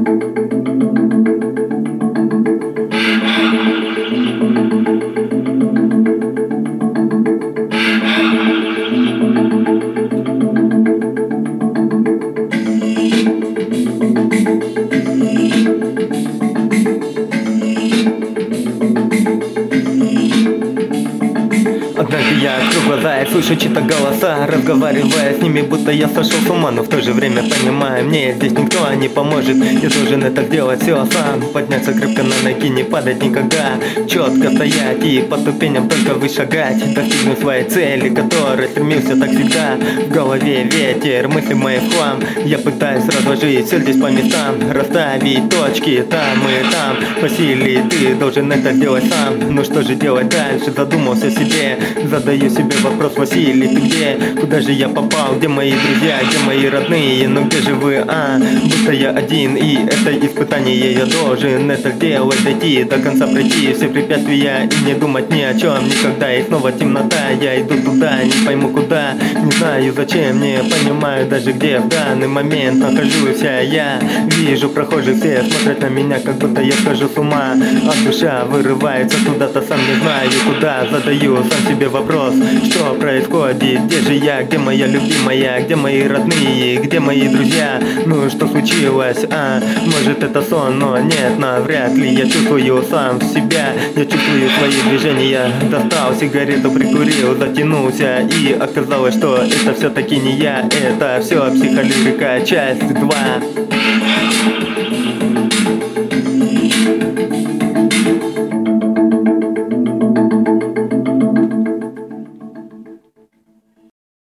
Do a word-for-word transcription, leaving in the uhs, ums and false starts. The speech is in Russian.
Однажды я открыл глаза и слышу чьи-то голоса, разговаривая с ними, будто я сошел с ума. Но в то же время понимаю, мне здесь никто не поможет. Я должен это сделать все сам. Подняться крепко на ноги, не падать никогда. Четко стоять и по ступеням только вышагать. Достигнуть своей цели, которой стремился так всегда. В голове ветер, мысли мои в хлам. Я пытаюсь разложить все здесь по местам, расставить точки там и там. Василий, ты должен это сделать сам. Ну что же делать дальше, задумался о себе. Задаю себе вопрос: Василий, ты где? Куда же я попал? Где мои друзья? Где мои родные? Ну где же вы, а? Будто я один, и это испытание я должен это сделать, дойти до конца, пройти все препятствия и не думать ни о чем никогда. И снова темнота, я иду туда, не пойму куда, не знаю зачем, не понимаю даже где в данный момент нахожусь я. Вижу прохожих, все смотрят на меня, как будто я схожу с ума, а душа вырывается куда-то, сам не знаю куда. Задаю сам себе вопрос: что происходит? Где же я? Где моя любимая? Где мои родные? Где мои друзья? Ну что случилось? А может это сон? Но нет, навряд ли. Я чувствую сам себя, я чувствую свои движения. Достал сигарету, прикурил, затянулся, и оказалось, что это все-таки не я. Это все психолирика, часть два.